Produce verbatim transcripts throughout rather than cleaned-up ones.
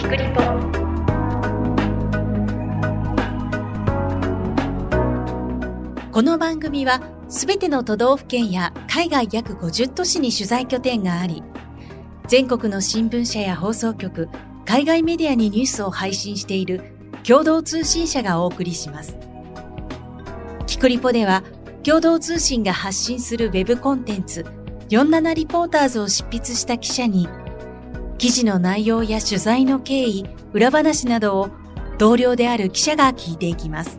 くりぽ。この番組はすべての都道府県や海外約ごじゅっ都市に取材拠点があり、全国の新聞社や放送局、海外メディアにニュースを配信している共同通信社がお送りします。キクリポでは共同通信が発信するウェブコンテンツよんじゅうなリポーターズを執筆した記者に、記事の内容や取材の経緯、裏話などを同僚である記者が聞いていきます。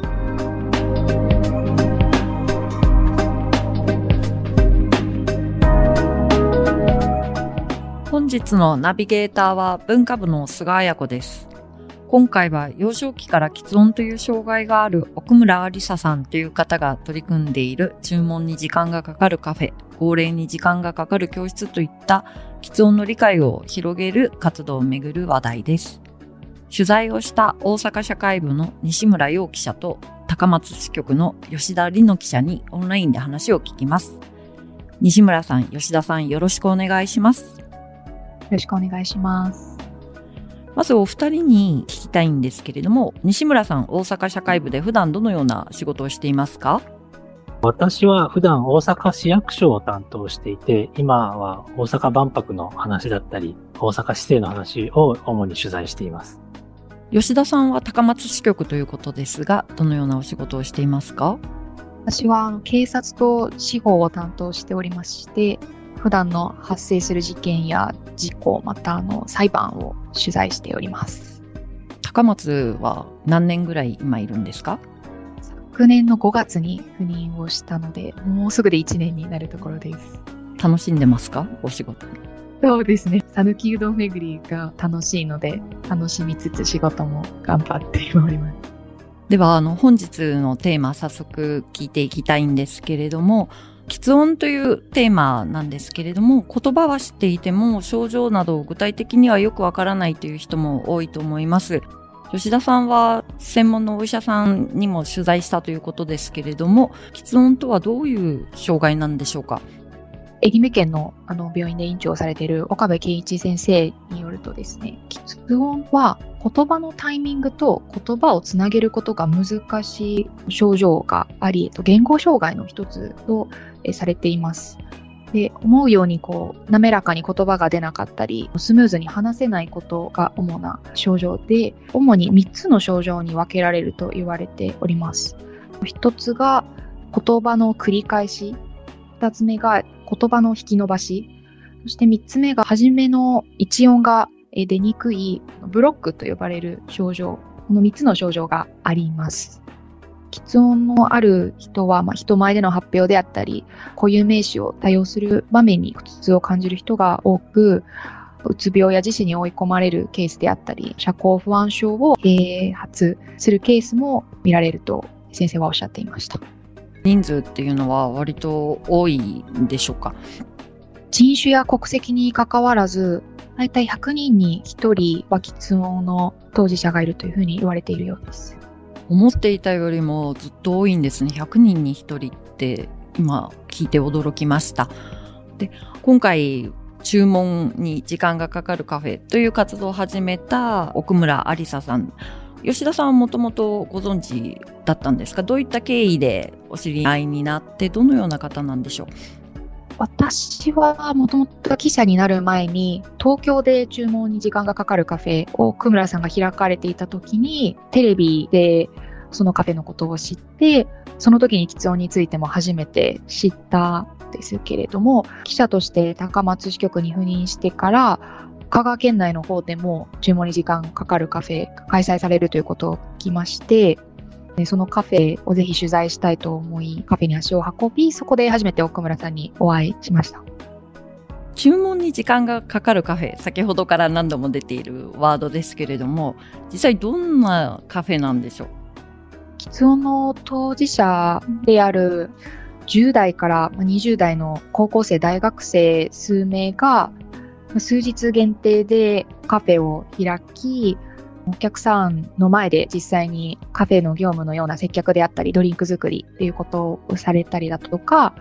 本日のナビゲーターは文化部の菅彩子です。今回は幼少期から喫音という障害がある奥村ありささんという方が取り組んでいる注文に時間がかかるカフェ、号令に時間がかかる教室といった喫音の理解を広げる活動をめぐる話題です。取材をした大阪社会部の西村陽記者と高松支局の吉田里乃記者にオンラインで話を聞きます。西村さん、吉田さん、よろしくお願いします。 よろしくお願いします。 まずお二人に聞きたいんですけれども、西村さん、大阪社会部で普段どのような仕事をしていますか？ 私は普段大阪市役所を担当していて、今は大阪万博の話だったり、大阪市政の話を主に取材しています。 吉田さんは高松支局ということですが、どのようなお仕事をしていますか？ 私は警察と司法を担当しておりまして、普段の発生する事件や事故、またあの裁判を取材しております。 高松は何年ぐらい今いるんですか？ 昨年のごがつに赴任をしたので、もうすぐでいちねんになるところです。 楽しんでますか？お仕事。 そうですね。讃岐うどん巡りが楽しいので、楽しみつつ仕事も頑張っております。 では、あの本日のテーマ早速聞いていきたいんですけれども、喫音というテーマなんですけれども、言葉は知っていても症状など具体的にはよくわからないという人も多いと思います。吉田さんは専門のお医者さんにも取材したということですけれども、喫音とはどういう障害なんでしょうか？ 愛媛県のあの病院で院長をされている岡部健一先生によるとですね、喫音は言葉のタイミングと言葉をつなげることが難しい症状があり、言語障害の一つとされています。で、思うようにこう滑らかに言葉が出なかったり、スムーズに話せないことが主な症状で、主にみっつの症状に分けられると言われております。一つが言葉の繰り返し、二つ目が言葉の引き伸ばし、そして三つ目が初めの一音が出にくいブロックと呼ばれる症状、この三つの症状があります。喫音のある人は、まあ、人前での発表であったり、固有名詞を多用する場面に苦痛を感じる人が多く、うつ病や自死に追い込まれるケースであったり、社交不安症を併発するケースも見られると先生はおっしゃっていました。 人数っていうのは割と多いんでしょうか？ 人種や国籍に関わらず、だいたいひゃくにんにひとりは喫音の当事者がいるというふうに言われているようです。 思っていたよりもずっと多いんですね。ひゃくにんにひとりって今聞いて驚きました。で、今回注文に時間がかかるカフェという活動を始めた奥村ありささん、吉田さんはもともとご存知だったんですか？どういった経緯でお知り合いになって、どのような方なんでしょう？ 私はもともと記者になる前に、東京で注文に時間がかかるカフェを奥村さんが開かれていた時に、テレビでそのカフェのことを知って、その時に喫音についても初めて知ったんですけれども、記者として高松支局に赴任してから、香川県内の方でも注文に時間かかるカフェが開催されるということを聞きまして、そのカフェをぜひ取材したいと思い、カフェに足を運び、そこで初めて奥村さんにお会いしました。 注文に時間がかかるカフェ、先ほどから何度も出ているワードですけれども、実際どんなカフェなんでしょう？ 喫音の当事者であるじゅう代からにじゅう代の高校生、大学生数名が数日限定でカフェを開き、お客さんの前で実際にカフェの業務のような接客であったり、ドリンク作りっていうことをされたりだとか、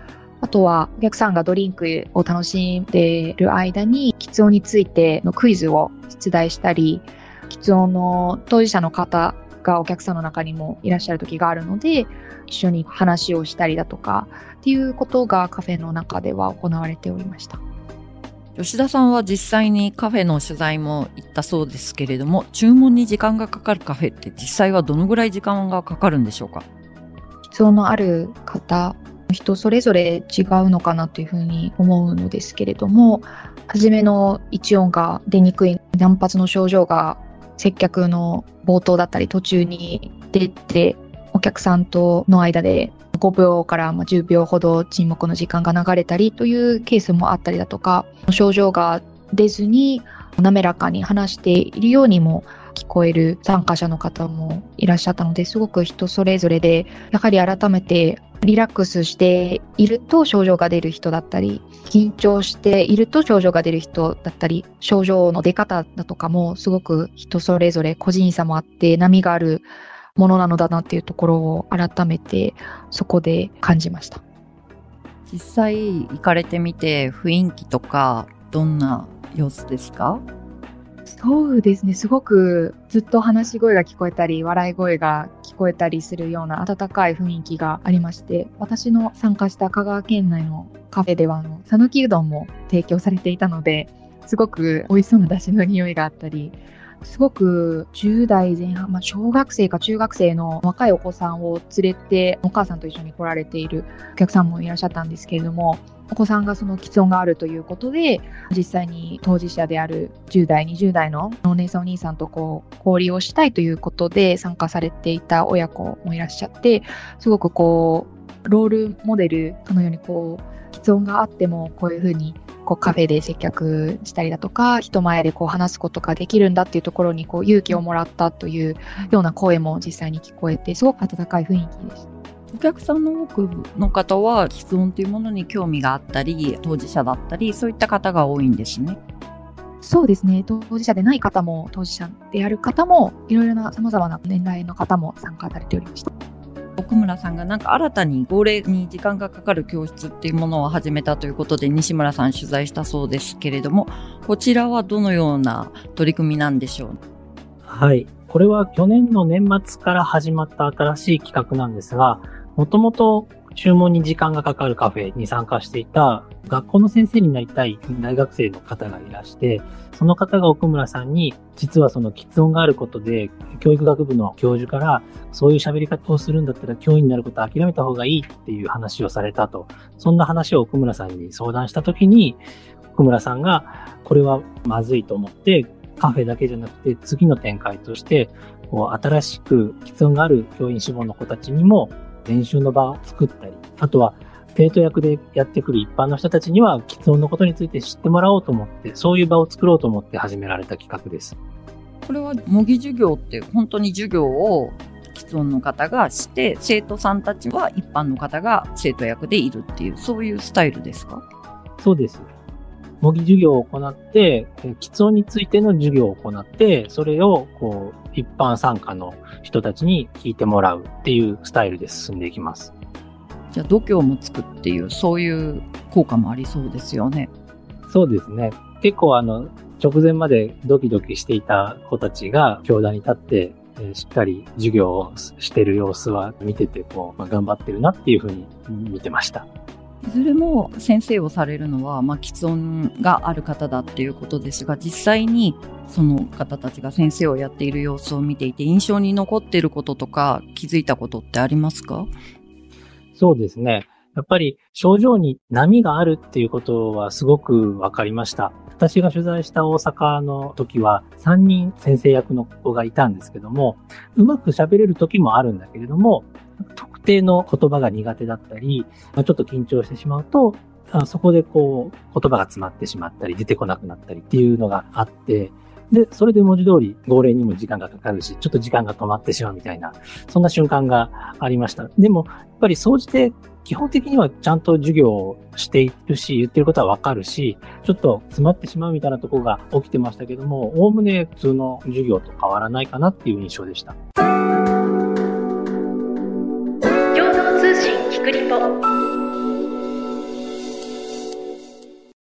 あとはお客さんがドリンクを楽しんでいる間に喫音についてのクイズを出題したり、喫音の当事者の方がお客さんの中にもいらっしゃる時があるので、一緒に話をしたりだとかっていうことがカフェの中では行われておりました。 吉田さんは実際にカフェの取材も行ったそうですけれども、注文に時間がかかるカフェって実際はどのぐらい時間がかかるんでしょうか？ 喫音のある方、人それぞれ違うのかなというふうに思うのですけれども、初めの一音が出にくい難発の症状が接客の冒頭だったり途中に出て、お客さんとの間でごびょうからじゅうびょうほど沈黙の時間が流れたりというケースもあったりだとか、症状が出ずに滑らかに話しているようにも聞こえる参加者の方もいらっしゃったので、すごく人それぞれで、やはり改めてリラックスしていると症状が出る人だったり、緊張していると症状が出る人だったり、症状の出方だとかもすごく人それぞれ個人差もあって波があるものなのだなっていうところを改めてそこで感じました。 実際行かれてみて雰囲気とかどんな様子ですか？ そうですね、すごくずっと話し声が聞こえたり笑い声が聞こえたりするような温かい雰囲気がありまして、私の参加した香川県内のカフェではあの讃岐うどんも提供されていたので、すごく美味しそうな出汁の匂いがあったり、すごくじゅう代前半、まあ、小学生か中学生の若いお子さんを連れてお母さんと一緒に来られているお客さんもいらっしゃったんですけれども、お子さんがその喫音があるということで、実際に当事者であるじゅう代、にじゅう代のお姉さんお兄さんとこう交流をしたいということで参加されていた親子もいらっしゃって、すごくこうロールモデルのようにこう喫音があってもこういうふうにこうカフェで接客したりだとか人前でこう話すことができるんだっていうところにこう勇気をもらったというような声も実際に聞こえて、すごく温かい雰囲気でした。 お客さんの多くの方は喫音というものに興味があったり当事者だったりそういった方が多いんですね。 そうですね、当事者でない方も当事者である方もいろいろな様々な年代の方も参加されておりました。 奥村さんがなんか新たに号令に時間がかかる教室っていうものを始めたということで西村さん取材したそうですけれども、こちらはどのような取り組みなんでしょう？ はい。これは去年の年末から始まった新しい企画なんですが、もともと注文に時間がかかるカフェに参加していた学校の先生になりたい大学生の方がいらして、その方が奥村さんに、実はその喫音があることで、教育学部の教授から、そういう喋り方をするんだったら教員になることは諦めた方がいいっていう話をされたと。そんな話を奥村さんに相談したときに、奥村さんが、これはまずいと思って、カフェだけじゃなくて、次の展開として、こう新しく喫音がある教員志望の子たちにも、練習の場を作ったり、あとは生徒役でやってくる一般の人たちには喫音のことについて知ってもらおうと思って、そういう場を作ろうと思って始められた企画です。 これは模擬授業って本当に授業を喫音の方がして、生徒さんたちは一般の方が生徒役でいるっていう、そういうスタイルですか？ そうです。模擬授業を行って、喫音についての授業を行って、それをこう一般参加の人たちに聞いてもらうっていうスタイルで進んでいきます。 じゃあ度胸もつくっていう、そういう効果もありそうですよね。 そうですね。結構あの直前までドキドキしていた子たちが教壇に立って、えー、しっかり授業をしてる様子は見ててこう、まあ、頑張ってるなっていうふうに見てました。 いずれも先生をされるのは、まあ、喫音がある方だっていうことですが、実際にその方たちが先生をやっている様子を見ていて印象に残っていることとか気づいたことってありますか？ そうですね。やっぱり症状に波があるっていうことはすごく分かりました。私が取材した大阪の時はさんにん先生役の子がいたんですけども、うまく喋れる時もあるんだけれども、特定の言葉が苦手だったり、まあ、ちょっと緊張してしまうと、あそこでこう言葉が詰まってしまったり出てこなくなったりっていうのがあって、で、それで文字通り号令にも時間がかかるし、ちょっと時間が止まってしまうみたいな、そんな瞬間がありました。でも、やっぱり総じて基本的にはちゃんと授業をしているし、言ってることはわかるし、ちょっと詰まってしまうみたいなところが起きてましたけども、おおむね普通の授業と変わらないかなっていう印象でした。 共同通信キクリポ。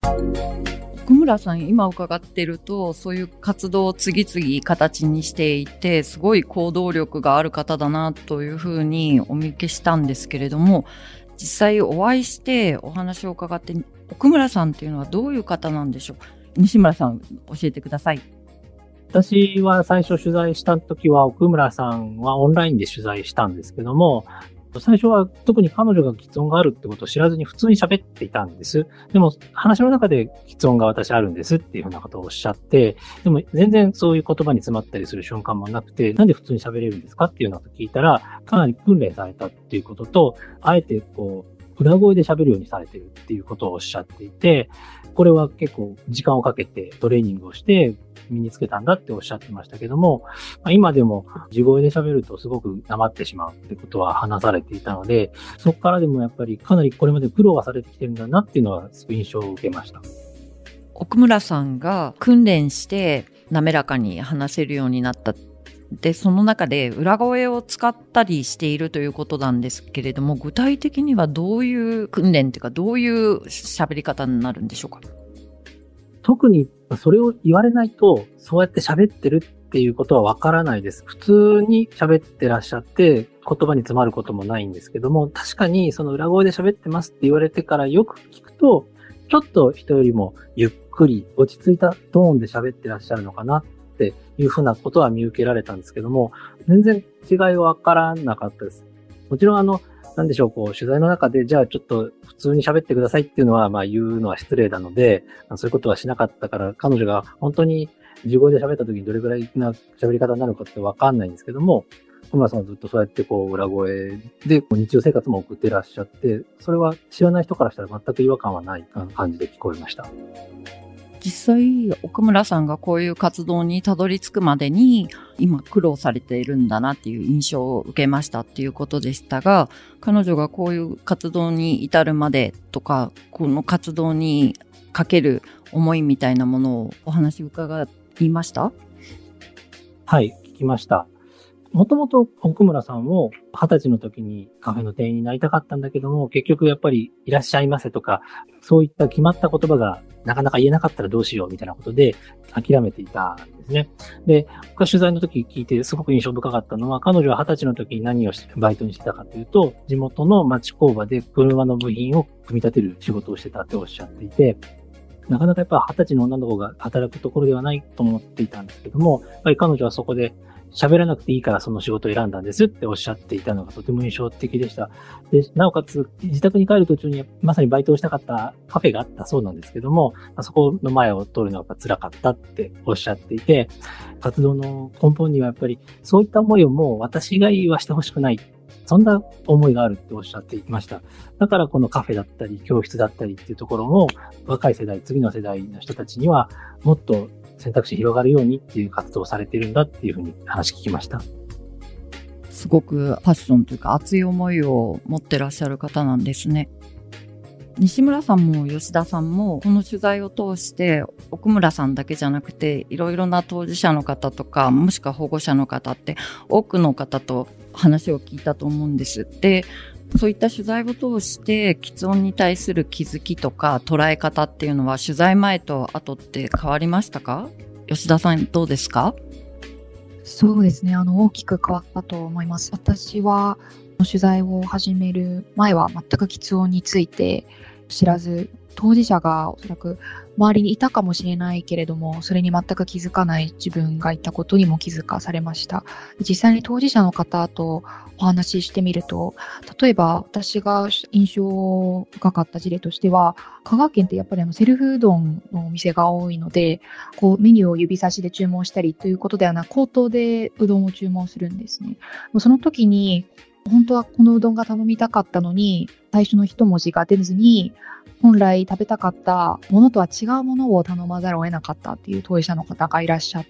奥村さん、今伺ってると、そういう活動を次々形にしていて、すごい行動力がある方だなというふうにお見受けしたんですけれども、実際お会いしてお話を伺って、奥村さんっていうのはどういう方なんでしょう？西村さん、教えてください。 私は最初取材した時は、奥村さんはオンラインで取材したんですけども、最初は特に彼女が喫音があるってことを知らずに普通に喋っていたんです。でも話の中で喫音が私あるんですっていうふうなことをおっしゃって、でも全然そういう言葉に詰まったりする瞬間もなくて、なんで普通に喋れるんですかっていうのを聞いたら、かなり訓練されたっていうことと、あえてこう、裏声で喋るようにされてるっていうことをおっしゃっていて、これは結構時間をかけてトレーニングをして身につけたんだっておっしゃってましたけども、今でも地声で喋るとすごくなまってしまうってことは話されていたので、そこからでもやっぱりかなりこれまで苦労はされてきてるんだなっていうのはすごい印象を受けました。 奥村さんが訓練して滑らかに話せるようになったで、その中で裏声を使ったりしているということなんですけれども、具体的にはどういう訓練というか、どういう喋り方になるんでしょうか？ 特にそれを言われないと、そうやって喋ってるっていうことはわからないです。普通に喋ってらっしゃって、言葉に詰まることもないんですけども、確かにその裏声で喋ってますって言われてからよく聞くと、ちょっと人よりもゆっくり落ち着いたトーンで喋ってらっしゃるのかなっていうふうなことは見受けられたんですけども、全然違いはわからなかったです。もちろんあの、なんでしょう、こう、取材の中で、じゃあちょっと普通に喋ってくださいっていうのは、まあ言うのは失礼なので、そういうことはしなかったから、彼女が本当に地声で喋った時にどれくらいな喋り方になるのかってわかんないんですけども、小村さんはずっとそうやってこう、裏声で日常生活も送ってらっしゃって、それは知らない人からしたら全く違和感はない感じで聞こえました。 実際、奥村さんがこういう活動にたどり着くまでに、今苦労されているんだなっていう印象を受けましたっていうことでしたが、彼女がこういう活動に至るまでとか、この活動にかける思いみたいなものをお話伺いました？ はい、聞きました。もともと奥村さんも二十歳の時にカフェの店員になりたかったんだけども、結局やっぱりいらっしゃいませとか、そういった決まった言葉がなかなか言えなかったらどうしようみたいなことで諦めていたんですね。で、僕が取材の時聞いてすごく印象深かったのは、彼女は二十歳の時に何をバイトにしてたかというと、地元の町工場で車の部品を組み立てる仕事をしてたっておっしゃっていて、なかなかやっぱ二十歳の女の子が働くところではないと思っていたんですけども、やっぱり彼女はそこで喋らなくていいからその仕事を選んだんですっておっしゃっていたのがとても印象的でした。で、なおかつ自宅に帰る途中にまさにバイトをしたかったカフェがあったそうなんですけども、そこの前を通るのが辛かったっておっしゃっていて、活動の根本にはやっぱりそういった思いをもう私以外はしてほしくない。そんな思いがあるっておっしゃっていました。だからこのカフェだったり教室だったりっていうところも若い世代、次の世代の人たちにはもっと選択肢広がるようにっていう活動をされているんだっていうふうに話聞きました。 すごくパッションというか熱い思いを持ってらっしゃる方なんですね。西村さんも吉田さんもこの取材を通して奥村さんだけじゃなくていろいろな当事者の方とかもしくは保護者の方って多くの方と話を聞いたと思うんです。で、そういった取材を通して喫音に対する気づきとか捉え方っていうのは取材前と後って変わりましたか？吉田さんどうですか？ そうですね。あの、大きく変わったと思います。私は取材を始める前は全く喫音について知らず、当事者がおそらく周りにいたかもしれないけれども、それに全く気づかない自分がいたことにも気づかされました。実際に当事者の方とお話ししてみると、例えば私が印象深かった事例としては、香川県ってやっぱりあのセルフうどんのお店が多いので、こうメニューを指差しで注文したりということではなく、口頭でうどんを注文するんですね。その時に、本当はこのうどんが頼みたかったのに、最初の一文字が出ずに、本来食べたかったものとは違うものを頼まざるを得なかったっていう当事者の方がいらっしゃって、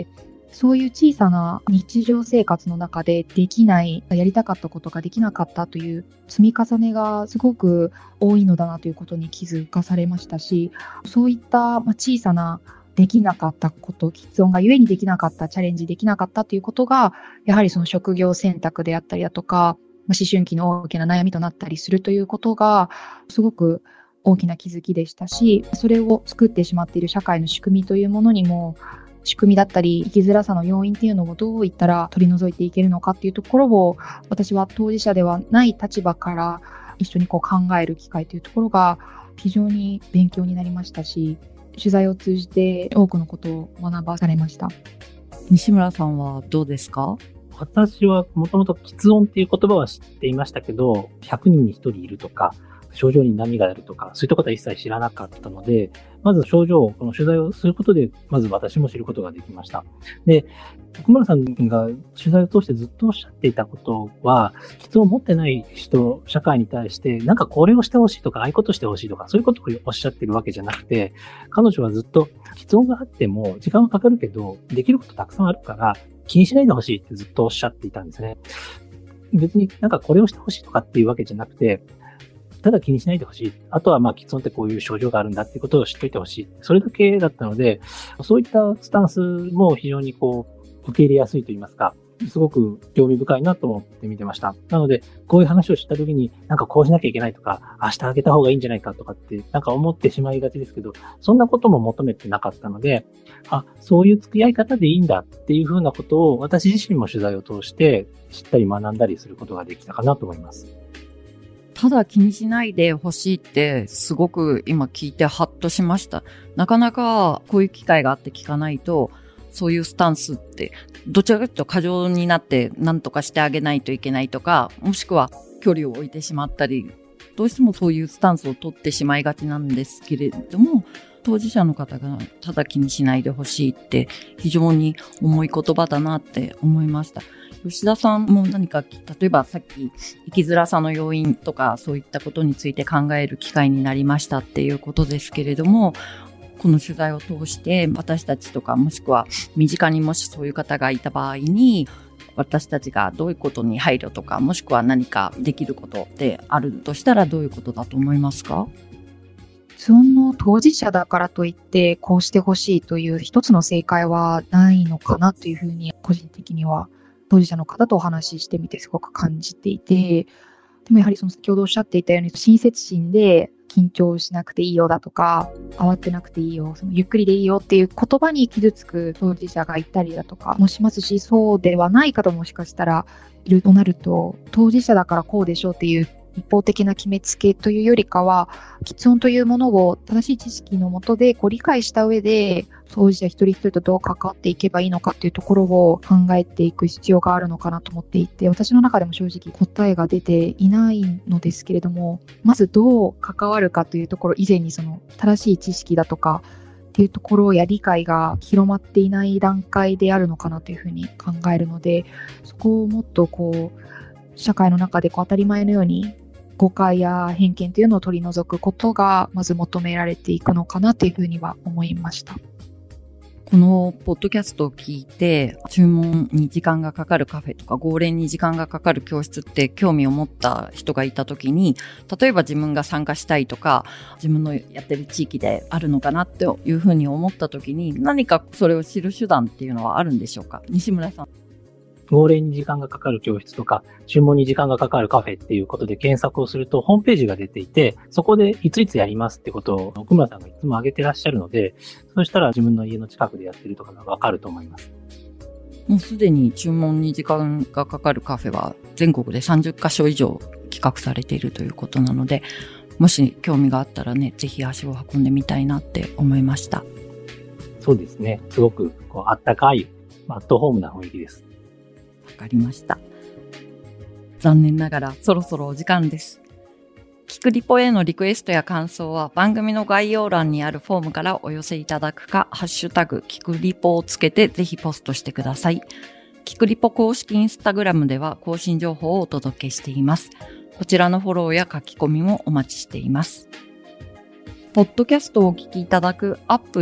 そういう小さな日常生活の中でできない、やりたかったことができなかったという積み重ねがすごく多いのだなということに気づかされましたし、そういった小さなできなかったこと、喫音がゆえにできなかった、チャレンジできなかったということが、やはりその職業選択であったりだとか、思春期の大きな悩みとなったりするということが、すごく大きな気づきでしたし、それを作ってしまっている社会の仕組みというものにも、仕組みだったり生きづらさの要因っていうのをどういったら取り除いていけるのかっていうところを、私は当事者ではない立場から一緒にこう考える機会というところが非常に勉強になりましたし、取材を通じて多くのことを学ばされました。 西村さんはどうですか？ 私はもともと喫音っていう言葉は知っていましたけど、ひゃくにんにひとりいるとか、症状に波があるとか、そういったことは一切知らなかったので、まず症状を、この取材をすることで、まず私も知ることができました。で、奥村さんが取材を通してずっとおっしゃっていたことは、喫音を持ってない人、社会に対して、なんかこれをしてほしいとか、ああいうことしてほしいとか、そういうことをおっしゃってるわけじゃなくて、彼女はずっと喫音があっても時間はかかるけど、できることたくさんあるから、気にしないでほしいってずっとおっしゃっていたんですね。別になんかこれをしてほしいとかっていうわけじゃなくて、ただ気にしないでほしい。あとはまあ喫音ってこういう症状があるんだっていうことを知っておいてほしい。それだけだったので、そういったスタンスも非常にこう受け入れやすいと言いますか、すごく興味深いなと思って見てました。なので、こういう話をしたときに、なんかこうしなきゃいけないとか、明日あげた方がいいんじゃないかとかって、なんか思ってしまいがちですけど、そんなことも求めてなかったので、あ、そういう付き合い方でいいんだっていうふうなことを、私自身も取材を通して知ったり学んだりすることができたかなと思います。 ただ気にしないでほしいってすごく今聞いてハッとしました。なかなかこういう機会があって聞かないと、そういうスタンスってどちらかというと過剰になって何とかしてあげないといけないとか、もしくは距離を置いてしまったり、どうしてもそういうスタンスを取ってしまいがちなんですけれども、当事者の方がただ気にしないでほしいって非常に重い言葉だなって思いました。吉田さんも何か、例えばさっき生きづらさの要因とかそういったことについて考える機会になりましたっていうことですけれども、この取材を通して私たちとか、もしくは身近にもしそういう方がいた場合に、私たちがどういうことに配慮とか、もしくは何かできることってあるとしたらどういうことだと思いますか？ 喫音の当事者だからといってこうしてほしいという一つの正解はないのかなというふうに個人的には当事者の方とお話ししてみてすごく感じていて、でもやはりその先ほどおっしゃっていたように親切心で緊張しなくていいよだとか、慌てなくていいよ、そのゆっくりでいいよっていう言葉に傷つく当事者がいたりだとかもしますし、そうではない方ももしかしたらいるとなると、当事者だからこうでしょうっていう一方的な決めつけというよりかは、喫音というものを正しい知識のもとでこう理解した上で、当事者一人一人とどう関わっていけばいいのかっていうところを考えていく必要があるのかなと思っていて、私の中でも正直答えが出ていないのですけれども、まずどう関わるかというところ以前に、その正しい知識だとかっていうところや理解が広まっていない段階であるのかなというふうに考えるので、そこをもっとこう社会の中でこう当たり前のように誤解や偏見というのを取り除くことがまず求められていくのかなというふうには思いました。 このポッドキャストを聞いて、注文に時間がかかるカフェとか号連に時間がかかる教室って興味を持った人がいたときに、例えば自分が参加したいとか、自分のやってる地域であるのかなっていうふうに思ったときに、何かそれを知る手段っていうのはあるんでしょうか？西村さん。 号令に時間がかかる教室とか、注文に時間がかかるカフェっていうことで検索をするとホームページが出ていて、そこでいついつやりますってことを奥村さんがいつも挙げてらっしゃるので、そしたら自分の家の近くでやってるとかがわかると思います。 もうすでに注文に時間がかかるカフェは全国でさんじゅっかしょ以上企画されているということなので、もし興味があったらね、ぜひ足を運んでみたいなって思いました。 そうですね。すごくこうあったかい、アットホームな雰囲気です。 わかりました。残念ながらそろそろお時間です。キクリポへのリクエストや感想は番組の概要欄にあるフォームからお寄せいただくか、ハッシュタグキクリポをつけてぜひポストしてください。キクリポ公式インスタグラムでは更新情報をお届けしています。こちらのフォローや書き込みもお待ちしています。ポッドキャストをお聞きいただく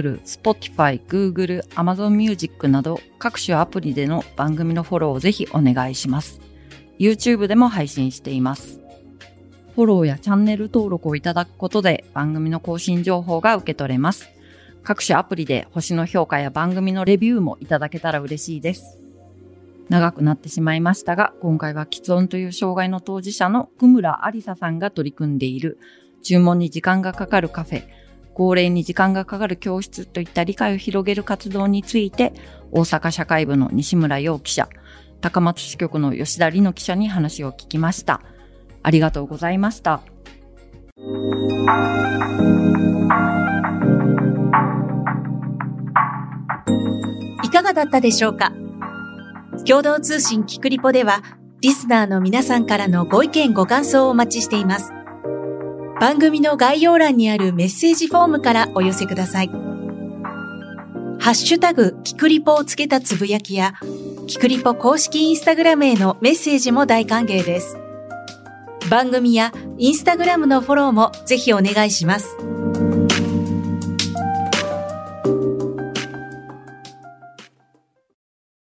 Apple、Spotify、Google、Amazon Music など各種アプリでの番組のフォローをぜひお願いします。YouTube でも配信しています。フォローやチャンネル登録をいただくことで番組の更新情報が受け取れます。各種アプリで星の評価や番組のレビューもいただけたら嬉しいです。長くなってしまいましたが、今回は喫音という障害の当事者の奥村ありささんが取り組んでいる注文に時間がかかるカフェ、号令に時間がかかる教室といった理解を広げる活動について、大阪社会部の西村陽記者、高松支局の吉田里乃記者に話を聞きました。ありがとうございました。 いかがだったでしょうか。共同通信キクリポでは、リスナーの皆さんからのご意見ご感想をお待ちしています。番組の概要欄にあるメッセージフォームからお寄せください。ハッシュタグキクリポをつけたつぶやきや、キクリポ公式インスタグラムへのメッセージも大歓迎です。番組やインスタグラムのフォローもぜひお願いします。